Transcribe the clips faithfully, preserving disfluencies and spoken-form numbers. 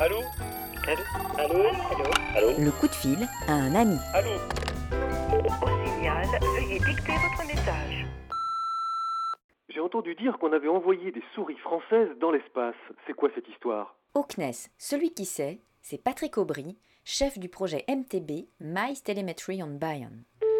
Allô? Allô? Allô? Allô? Allô? Le coup de fil à un ami. Allô? Au signal, veuillez dicter votre message. J'ai entendu dire qu'on avait envoyé des souris françaises dans l'espace. C'est quoi cette histoire? Au C N E S, celui qui sait, c'est Patrick Aubry, chef du projet M T B, Mice Telemetry on Bion.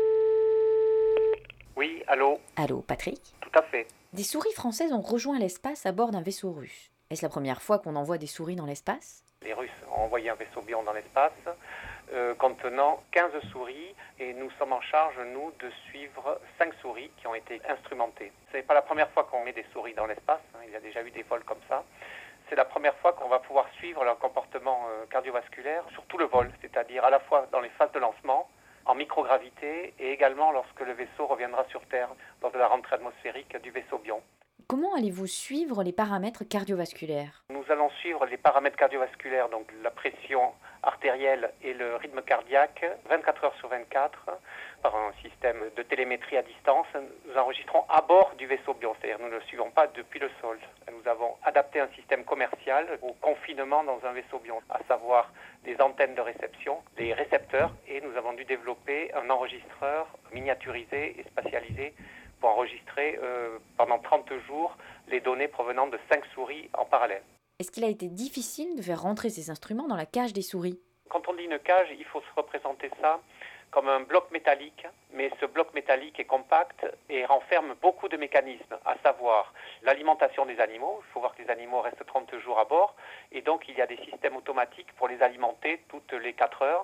Oui, allô? Allô, Patrick? Tout à fait. Des souris françaises ont rejoint l'espace à bord d'un vaisseau russe. Est-ce la première fois qu'on envoie des souris dans l'espace? Les Russes ont envoyé un vaisseau Bion dans l'espace euh, contenant quinze souris et nous sommes en charge, nous, de suivre cinq souris qui ont été instrumentées. Ce n'est pas la première fois qu'on met des souris dans l'espace, hein, il y a déjà eu des vols comme ça. C'est la première fois qu'on va pouvoir suivre leur comportement euh, cardiovasculaire sur tout le vol, c'est-à-dire à la fois dans les phases de lancement, en microgravité et également lorsque le vaisseau reviendra sur Terre lors de la rentrée atmosphérique du vaisseau Bion. Comment allez-vous suivre les paramètres cardiovasculaires? Nous allons suivre les paramètres cardiovasculaires, donc la pression artérielle et le rythme cardiaque, vingt-quatre heures sur vingt-quatre, par un système de télémétrie à distance. Nous enregistrons à bord du vaisseau Bion, c'est-à-dire nous ne le suivons pas depuis le sol. Nous avons adapté un système commercial au confinement dans un vaisseau Bion, à savoir des antennes de réception, des récepteurs, et nous avons dû développer un enregistreur miniaturisé et spatialisé pour enregistrer euh, pendant trente jours les données provenant de cinq souris en parallèle. Est-ce qu'il a été difficile de faire rentrer ces instruments dans la cage des souris? Quand on dit une cage, il faut se représenter ça comme un bloc métallique, mais ce bloc métallique est compact et renferme beaucoup de mécanismes, à savoir l'alimentation des animaux. Il faut voir que les animaux restent trente jours à bord, et donc il y a des systèmes automatiques pour les alimenter toutes les quatre heures.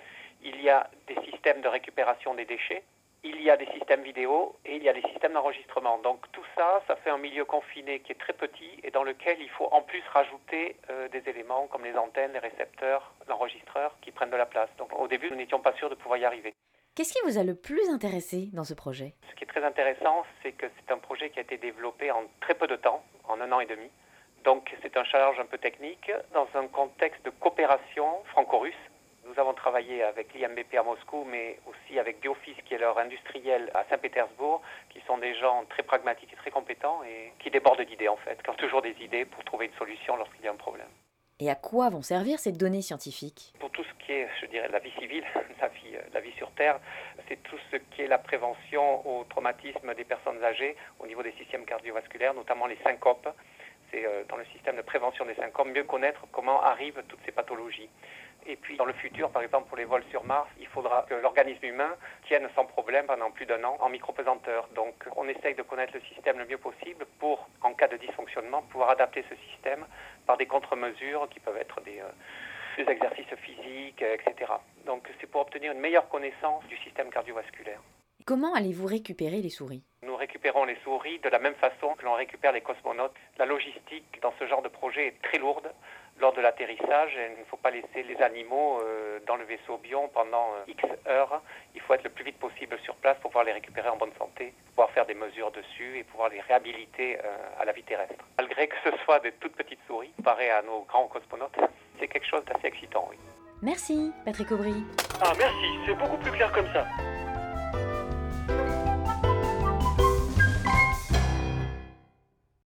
Il y a des systèmes de récupération des déchets. Il y a des systèmes vidéo et il y a des systèmes d'enregistrement. Donc tout ça, ça fait un milieu confiné qui est très petit et dans lequel il faut en plus rajouter euh, des éléments comme les antennes, les récepteurs, l'enregistreur qui prennent de la place. Donc au début, nous n'étions pas sûrs de pouvoir y arriver. Qu'est-ce qui vous a le plus intéressé dans ce projet? Ce qui est très intéressant, c'est que c'est un projet qui a été développé en très peu de temps, en un an et demi. Donc c'est un challenge un peu technique dans un contexte de coopération franco-russe. Nous avons travaillé avec l'I M B P à Moscou, mais aussi avec Biofys, qui est leur industriel à Saint-Pétersbourg, qui sont des gens très pragmatiques et très compétents et qui débordent d'idées en fait, qui ont toujours des idées pour trouver une solution lorsqu'il y a un problème. Et à quoi vont servir ces données scientifiques? Pour tout ce qui est, je dirais, la vie civile, la vie, la vie sur Terre, c'est tout ce qui est la prévention au traumatisme des personnes âgées au niveau des systèmes cardiovasculaires, notamment les syncopes. C'est dans le système de prévention des syncopes, mieux connaître comment arrivent toutes ces pathologies. Et puis dans le futur, par exemple pour les vols sur Mars, il faudra que l'organisme humain tienne sans problème pendant plus d'un an en micropesanteur. Donc on essaye de connaître le système le mieux possible pour, en cas de dysfonctionnement, pouvoir adapter ce système par des contre-mesures qui peuvent être des, euh, des exercices physiques, et cetera. Donc c'est pour obtenir une meilleure connaissance du système cardiovasculaire. Comment allez-vous récupérer les souris? Nous récupérons les souris de la même façon que l'on récupère les cosmonautes. La logistique dans ce genre de projet est très lourde. Lors de l'atterrissage, il ne faut pas laisser les animaux euh, dans le vaisseau Bion pendant euh, X heures. Il faut être le plus vite possible sur place pour pouvoir les récupérer en bonne santé, pouvoir faire des mesures dessus et pouvoir les réhabiliter euh, à la vie terrestre. Malgré que ce soit des toutes petites souris, comparé à nos grands cosmonautes, c'est quelque chose d'assez excitant, oui. Merci, Patrick Aubry. Ah merci, c'est beaucoup plus clair comme ça.